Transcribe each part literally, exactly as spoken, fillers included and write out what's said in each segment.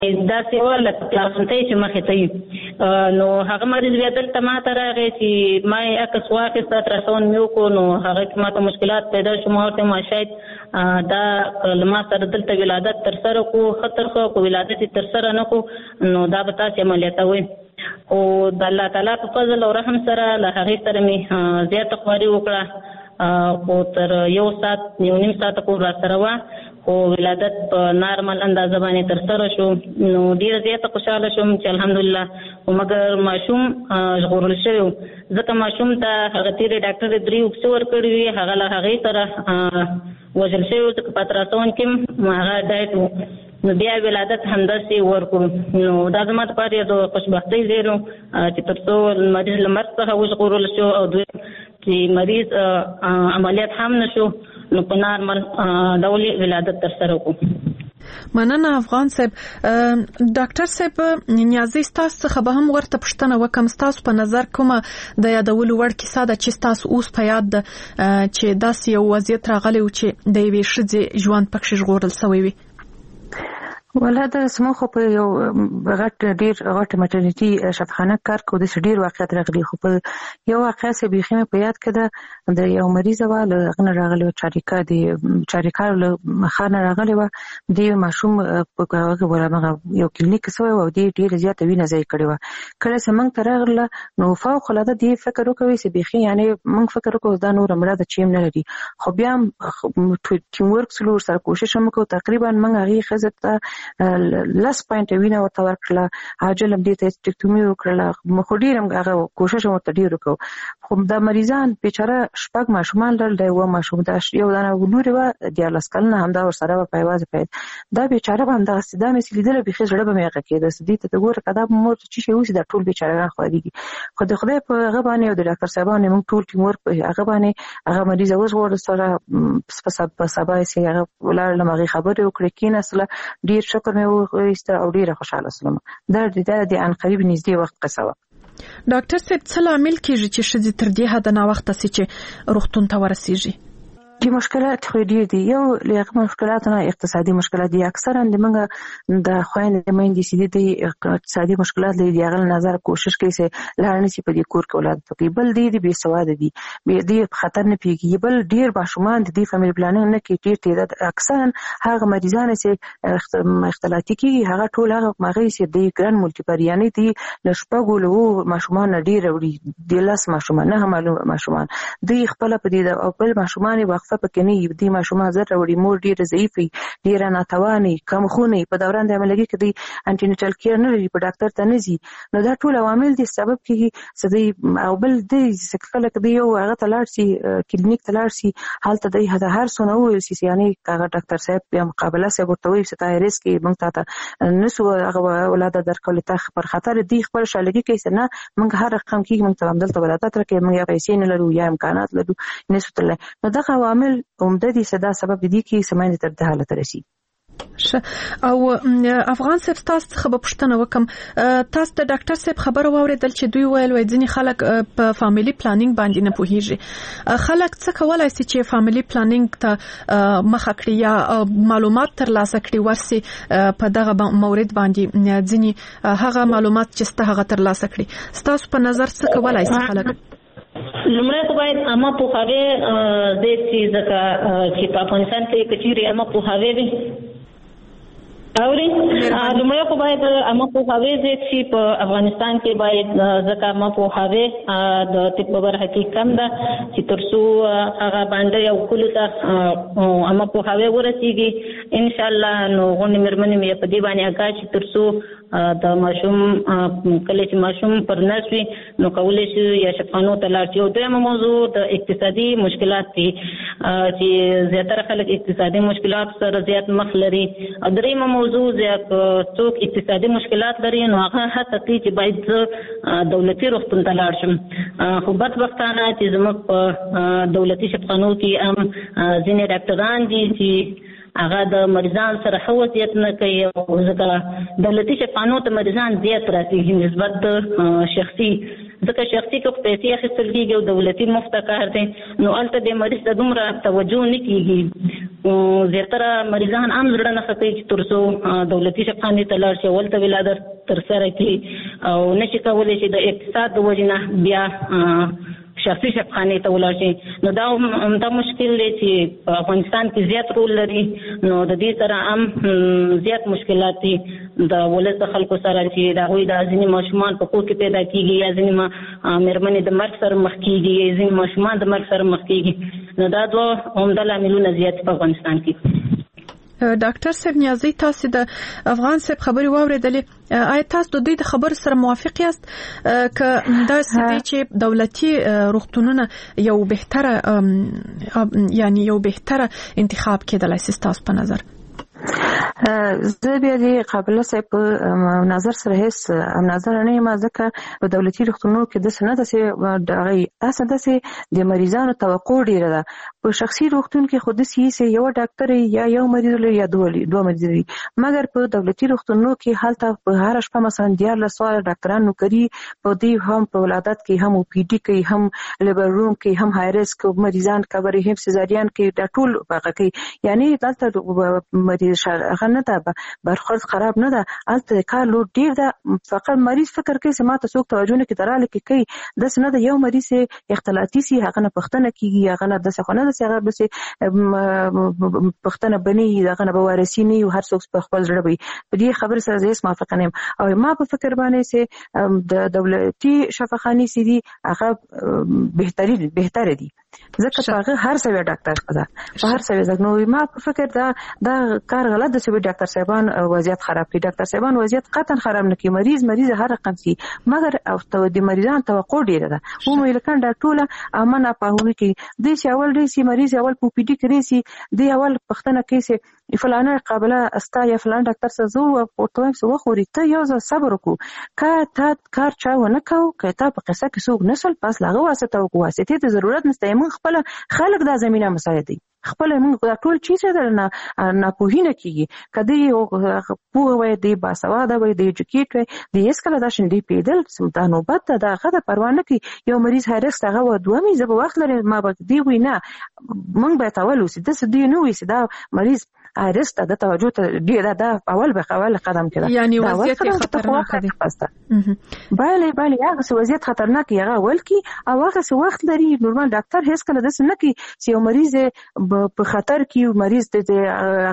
دا سیوا لکه پلاسنټي چې مخې ته وي نو هغه مریض بیا دلته ما ته راغی چې ما یې عکس واخیست الټراساونډ مې وکړو نو هغه کې ما ته مشکلات پیدا شو. ما ورته ما شاید دا له ما سره دلته ولادت ترسره کړو ښه ترسره کړو ولادت یې ترسره نه کړو نو دا به تاسې عملیاتوئ. خو د الله تعالی په فضل او رحم سره له هغې سره مې زیاته خواري وکړه خو تر یو ساعت یو نیم ساعته پورې راسره وه خو ولادت په نارمل اندازه باندې ترسره شو. نو ډېره زیاته خوشحاله شوم چې الحمدلله خو مګر ماشوم ژغورل شوی و ځکه ماشوم ته هغه تېرې ډاکټر درې اوکسې ورکړې وي هغه له هغې سره وژل شوی و ځکه په الټراساونډ کې هغه ډایټ و نو بیا ولادت همداسې ورکړو. نو دا زما دپاره یو د خوشبختۍ ځای و چې تر څو مریض له مرګ څخه وژغورل شو او دویم چې مریض عملیات هم نه شو نو په نارمل ډول ولادت ترسره کړو. مننه افغان صاحب. ډاکټر صاحب نیازي ستاسو څخه به هم ورته پوښتنه وکم ستاسو په نظر کومه د یادولو وړ کیسه ده چې ستاسو اوس په یاد ده چې داسې یو وضعیت راغلی و چې د یوې ښځې ژوند پکښې ژغورل سوی وي؟ ولا دا زموږ خو په یو غټ ډېر غټ مټرنیټي شفاخانه کار کوو داسې ډېر واقعیت راغلي خو په یو واقعه چې بیخي مې په یاد کې ده د یو مریضه وه له هغه نه راغلې وه چاریکا د چاریکا له ښار نه راغلې وه دې ماشوم په هغه یو کلینیک کې سوی و او دې ډېره زیاته وینه ضایع کړې وه. کله چې موږ ته راغله نو فوق العاده دې فکر وکوي چې بیخي یعنې موږ فکر وکړو دا نوره مړه ده چې هم نه لري خو بیا هم ټیم ورک سلو ورسره کوشش هم وکړو تقریبا موږ هغې ښځې ته لس پوینټ وینه ورته ورکړله عاجل هم دې ته هسټیکټومي وکړله خو ډېر هم هغه کوشش هم ورته ډېر وکړو خو دا مریضان بیچاره شپږ ماشومان لرل د یوه ماشوم دا یو دانه لورې وه دیارلس کلنه همدا ورسره وه په یوازې په دا بیچاره به همدغسې دا مې چې لیدله بیخي زړه به مې هغه کېده چې دې ته ته ګوره که دا به مور ته څه شی وشي دا ټول بیچارهګان خوارېږي خو د خدای په هغه باندې او د ډاکټر صاحبانو موږ ټول ټیم ورک په هغه باندې هغه مریضه وژغورل سره په سبا یې چې هغه ولاړلم هغې خبرې وکړې کېناستله ډېر شکر مې وایسته او ډېره خوشحاله شوم. دا د ان قریب نږدې وخت قصه وه. ډاکټر صاحب څه لامل کېږي چې ښځې تر دې حده ناوخته سي چې روغتون ته ورسېږي؟ دي مشکلات خو ډېر دي. یو له هغه مشکلاتو نه اقتصادي مشکلات دي. اکثرا د موږ د خویندې میندې چې دي اقتصادي مشکلات لري د هغه له نظره کوشش کوي چې لاړ نه شي په دې کور کې ولادت وکړي. بل دی د بې سواده دي دې په خطر نه پوهېږي. بل ډېر ماشومان د دې فیملي پلانینګ نه کوي ډېر تعداد اکثرا هغه مریضان چې اختلاطي کېږي هغه ټول هغه هغې چې د ګران ملټیپر یعنې دي له شپږو له اوو ماشومان نه ډېر وړي د لس ماشومان نه معلوم ماشومان دوی خپله په دې او بل ماشومان یې وقفه پکې نه وي دې ماشومان زر راوړي مور ډېره ضعیف وي ډېره ناتوانه وي کمخونه وي په دوران د حملګي کې دوی انټینیټل کیر نه لري په ډاکټر ته نه ځي نو دا ټول عوامل دي سبب کېږي چې دوی او بل دی چې کله که دوی یو هغه ته لاړ شي کلینیک ته لاړ شي هلته دوی هغه هر څونه وویل شي یعنې هغه ډاکټر صاحب یا مقابله صاحب ورته وایي چې تا ریسک یې موږ تا ته نسو هغه ولاده درکولی تا پر خطر دوی خپل شالګي کوي چې نه موږ هر رقم کېږي موږ ته همدلته ولادت راکوي موږ یا پیسې نه لرو یا امکانات لرو نسو تللی نو دغه عوامل عمده دي چې دا سبب دي چې سمندې تر دې حالت رسي. او افغان صاحب تاسو څخه به پوښتنه وکم تاسو د ډاکټر صاحب خبره واورېدل چې دوی ویل وای ځینې خلک په فاميلي پلانینګ باندې نه پوهیږي خلک څه کولای شي چې فاميلي پلانینګ ته مخه کړي یا معلومات ترلاسه کړي ورسي په دغه مورید باندې ځینې هغه معلومات چې ستاسو هغه ترلاسه کړي تاسو په نظر څه کولای شي خلک؟ لمړی خو باید عامه پوهاوی دې چې ځکه چې په افغانستان کې کچېرې عامه پوهاوی وي اوري لمړی خو باید عامه پوهاوی دې چې په افغانستان کې باید ځکه عامه پوهاوی د طب په برخه کې کم ده چې تر څو هغه باندې یو کلو ته عامه پوهاوی ورسېږي انشاءالله نو غونډې مېرمنې مې په دې باندې اګاه چې تر څو د ماشوم کله چې ماشوم پر نس وي نو کولی شي یا شفاخانو ته لاړ شي. او دویمه موضوع د اقتصادي مشکلات دي چې زیاتره خلک اقتصادي مشکلات سره زیات مخ لري. او دریمه موضوع زیات څوک اقتصادي مشکلات لري نو هغه هڅه کوي چې باید دولتي روغتون ته لاړ شم. خو بدبختانه چې زموږ په دولتي شفاخانو کې هم ځینې ډاکټران دي چې هغه د مریضان سره ښه وضعیت نه کوي او ځکه دولتي شفاخانو ته مریضان زیات راځي نسبت د شخصي ځکه شخصي کې پیسې اخیستل کېږي او دولتي مفت کار دی نو هلته د مریض ته دومره توجه نه کېږي. زیاتره مریضان هم زړه نه ښه کوي چې تر څو دولتي شفاخانې ته لاړ شي هلته ولادت ترسره کړي او نشي کولی چې د اقتصاد د وجې نه بیا شخصي شفاخانې ته ولاړ شي. نو دا همدا مشکل دی چې په افغانستان کې زیات رول لري نو د دې سره هم زیات مشکلات دي د ولس د خلکو سره چې د هغوی د ځینې ماشومان په کور کې پیدا کېږي یا ځینې مېرمنې د مرګ سره مخ کېږي یا ځینې ماشومان د مرګ سره مخ کېږي. نو دا دوه عمده لاملونه زیات په افغانستان کې. ډاکټر صاحب نیازی تاسو د افغان صاحب خبري واوریدلې آیا تاسو د دوی د خبر سره موافق یاست ک دا ستې چې دولتي روغتونونه یو بهتره یعنی یو بهتره انتخاب کېدلای شي تاسو په نظر؟ زه بیا دې قابله صاحب په نظر سره هیڅ نظر نه یم ځکه په دولتي روغتونونو کې د سند داسې دغه اساس داسې د مریضانو توقع ډیره ده. په شخصي روغتون کې خو داسې سي یو ډاکټر یا یو مریض لري یا دوه دوه مریض لري مګر په دولتي روغتونونو کې هلته په هر شپه مثلا دیارلس سوه ډاکټران نوکري په دې هم په ولادت کې هم او پی ډي کوي هم لیبر روم کې هم های ریسک مریضان کبري هم سيزاريان کې د ټول هغه کوي یعنی دلته مریض هغه نه ده برخورد خراب نه ده البته کار لوډ ډیر ده فقط مریض فکر کوي چې ماته څوک توجه نه کوي دراله کې کوي د سند یو مریض اختلاطي سي هغه نه پښتنه کیږي هغه نه د څه خونه د څه هغه به پښتنه بني هغه نه بوارسي نه هر څوک په خپل ځړ وي په دې خبر سره زه موافق نه یم او ما په فکر باندې چې د دولتي شفاخانې سي دي هغه بهتري بهتره دي ځکه هغه هر څه ډاکټر ده په هر څه ځکه نو ما په فکر دا دا کار غلط ده چې ډاکټر صاحبان وضعیت خراب کړي. ډاکټر صاحبان وضعیت قطعا خراب نه کړي مریض مریض هر رقم سي مګر او د مریضان توقع ډیره ده و مې لکه دا ټوله امنه په هونه کې د سی اول د سی مریض اول په پی ډي کې سي د اول پښتنه کې سي فلانه قابله استا یا فلان ډاکټر سره زو او تویم سو خوري ته یو ځل صبر وکړو کا تا کار چا ونه کو کته په قصه کې څوک نسل پاس لاغه واسطه او واسطه ته ضرورت نشته موږ خپل خلک دا زمينه مساعدي خپل موږ ټول چیز درنه نه پوهینه کیږي کدی یو پوه وای دی باسواده وای دی ایجوکیټ وای دی اسکله دا شندې پیدل سمته نوبت دا غته پروانه کی یو مریض هرڅ هغه و دوه می زب وخت لري ما به دی وینا موږ به تاول وسی د سدی نو وسی دا مریض هرڅ د توجه ته دی دا اول به اول قدم کړه یعنی وضعیت خطرناک دی bale bale هغه څه وضعیت خطرناک یغه ول کی او هغه څه وخت لري نورمال ډاکټر هیڅ کله د سن کی چې یو مریض په خطر کې مریض ته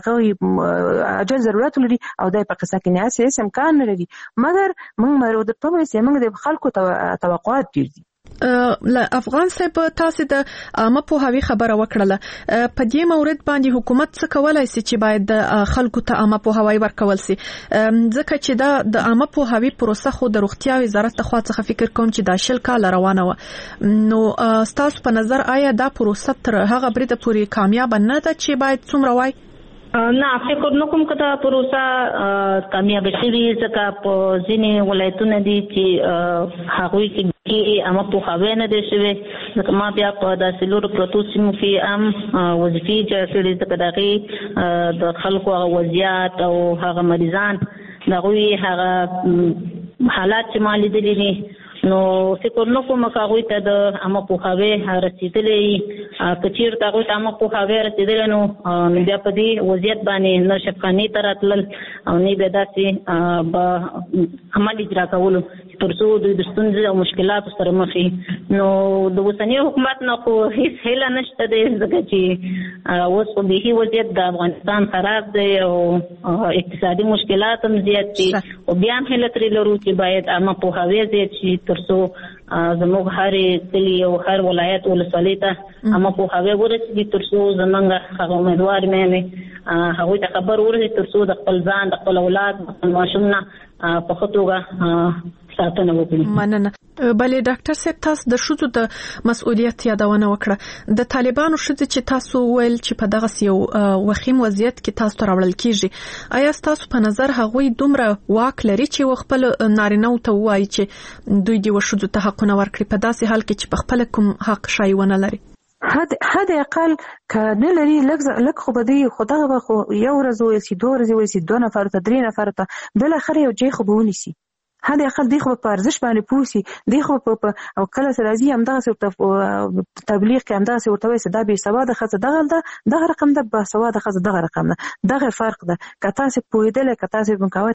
هغه اجل ضرورت لري او دای په قصه کې نه اساس امکان لري مګر موږ مرود په مې موږ د خلکو توقعات دي. افغان صاحب تاسو د عامه پوهاوی خبره وکړه په دې مورد باندې حکومت څه کولای شي چې باید د خلکو ته عامه پوهاوی ورکول شي ځکه چې دا د عامه پوهاوی پروسه خو د روغتیا وزارت ته خوا څخه فکر کوم چې دا شل کال روانه و نو تاسو په نظر آیا دا پروسه تر هغه بریده پورې کامیاب نه ده چې باید څومره وای؟ نه فکر نو کوم کدا پروسه کامیاب شي ځکه په ځینې ولایتونو دي چې هغوی کې اما په خاوي نه دي شوی ځکه ما بیا په داسې لور پروتو سیمو کې ام وظیفې چې کړي ځکه دغه د خلکو وضعیت او هغه مریضان دغه هغه حالات چې مالي دي نو فکر نو کوم کاوی ته د اما په خاوي رسیدلې کچیر تاغوی ته اما په خاوي رسیدل نو بیا په دې وضعیت باندې نو شفقانی تراتل او نه به داسې به عمل اجرا کولو ترڅو د ستونزې او مشکلاتو سره مخ نو د اوسنی حکومت نه خو هیڅ هیله نشته د ځکه چې اوس په دې وضعیت د افغانستان خراب دی او اقتصادي مشکلات هم زیات دي او بیا هم هیله ترې لرو چې باید اما په خاوي زیات شي ترڅو زموږ هر کلی او هر ولایت ولسوالۍ ته اما په خاوي ورسېږي ترڅو زمونږ هغه امیدوار مې هغوی ته خبر ورسېږي ترڅو د خپل ځان د خپل اولاد د خپل ماشوم نه په ښه توګه ساتنه وکړي. مننه. بلې ډاکټر صاحب تاسو د شذو د مسؤلیت یادونه وکړه د طالبانو شذ چې تاسو ویل چې په دغه یو وخیم وضعیت کې تاسو ته راوړل کیږي آیا تاسو په نظر هغوی دومره واک لري چې خپل نارینه ته وایي چې دوی دی وشذو ته حقونه ورکړي په داسې حال کې چې په خپل کوم حق شای ونه لري؟ حد حد اقل کنه لري لږ لږ خو بده خدای به خو یو ورځ وي سي دوه ورځې وي سي دوه نفر ته درې نفر ته بل اخر یو جې خو بونی سي هدا اقل دی خو په ارزش باندې پوسی دی خو په او کله راځي هم دغه تبلیغ کې هم دغه ورته وایي دا به سواده خزه دغه دغه رقم د با سواده خزه دغه رقم ده دغه فرق ده که تاسو پوهیدل که تاسو مکوای